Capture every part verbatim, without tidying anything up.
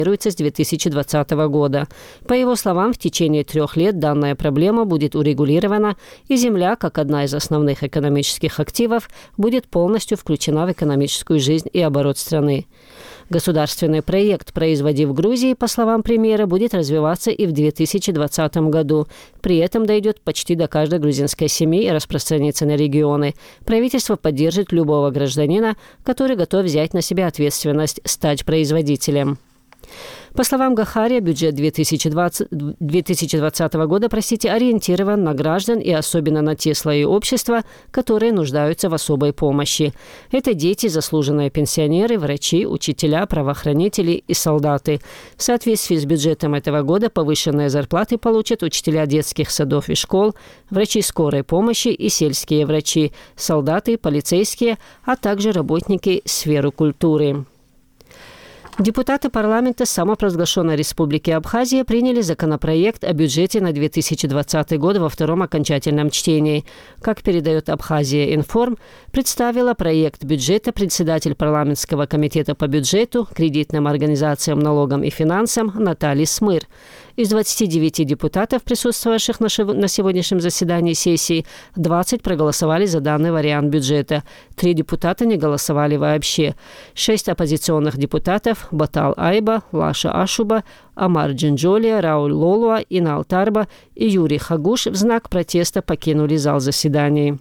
с две тысячи двадцатого года. По его словам, в течение трех лет данная проблема будет урегулирована, и земля, как одна из основных экономических активов, будет полностью включена в экономическую жизнь и оборот страны. Государственный проект «Производи в Грузии», по словам премьера, будет развиваться и в две тысячи двадцатом году. При этом дойдет почти до каждой грузинской семьи и распространится на регионы. Правительство поддержит любого гражданина, который готов взять на себя ответственность стать производителем. По словам Гахария, бюджет две тысячи двадцатого года простите, ориентирован на граждан и особенно на те слои общества, которые нуждаются в особой помощи. Это дети, заслуженные пенсионеры, врачи, учителя, правоохранители и солдаты. В соответствии с бюджетом этого года повышенные зарплаты получат учителя детских садов и школ, врачи скорой помощи и сельские врачи, солдаты, полицейские, а также работники сферы культуры. Депутаты парламента самопровозглашенной Республики Абхазия приняли законопроект о бюджете на две тысячи двадцатый год во втором окончательном чтении. Как передает Абхазия Информ, представила проект бюджета председатель парламентского комитета по бюджету, кредитным организациям, налогам и финансам Наталья Смыр. Из двадцати девяти депутатов, присутствовавших на сегодняшнем заседании сессии, двадцать проголосовали за данный вариант бюджета. Три депутата не голосовали вообще. Шесть оппозиционных депутатов – Батал Айба, Лаша Ашуба, Амар Джинджолия, Рауль Лолуа, Инал Тарба и Юрий Хагуш в знак протеста покинули зал заседаний.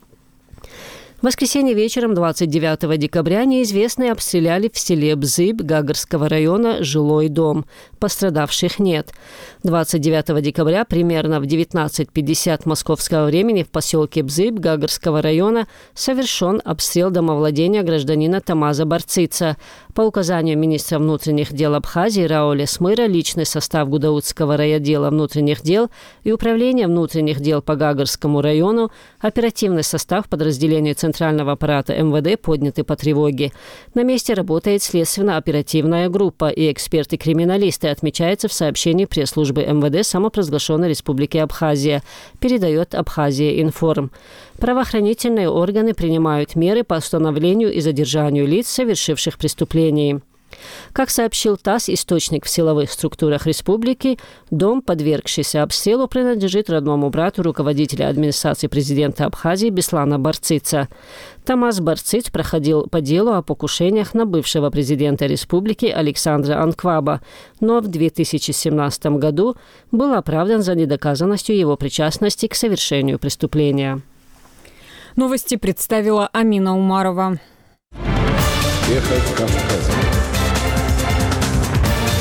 В воскресенье вечером двадцать девятого декабря неизвестные обстреляли в селе Бзыб Гагарского района жилой дом. Пострадавших нет. двадцать девятого декабря примерно в девятнадцать пятьдесят московского времени в поселке Бзыб Гагарского района совершен обстрел домовладения гражданина Тамаза Барцица. По указанию министра внутренних дел Абхазии Рауля Смыра личный состав Гудаутского райотдела внутренних дел и управления внутренних дел по Гагарскому району, оперативный состав подразделения Центрального аппарата эм вэ дэ подняты по тревоге. На месте работает следственно-оперативная группа и эксперты-криминалисты, отмечается в сообщении пресс-службы эм вэ дэ самопровозглашенной Республики Абхазия, передает Абхазия Информ. Правоохранительные органы принимают меры по установлению и задержанию лиц, совершивших преступления. Как сообщил ТАСС, источник в силовых структурах республики, дом, подвергшийся обстрелу, принадлежит родному брату руководителя администрации президента Абхазии Беслана Барцица. Тамаз Барциц проходил по делу о покушениях на бывшего президента республики Александра Анкваба, но в две тысячи семнадцатом году был оправдан за недоказанностью его причастности к совершению преступления. Новости представила Амина Умарова. Ехать Кавказом.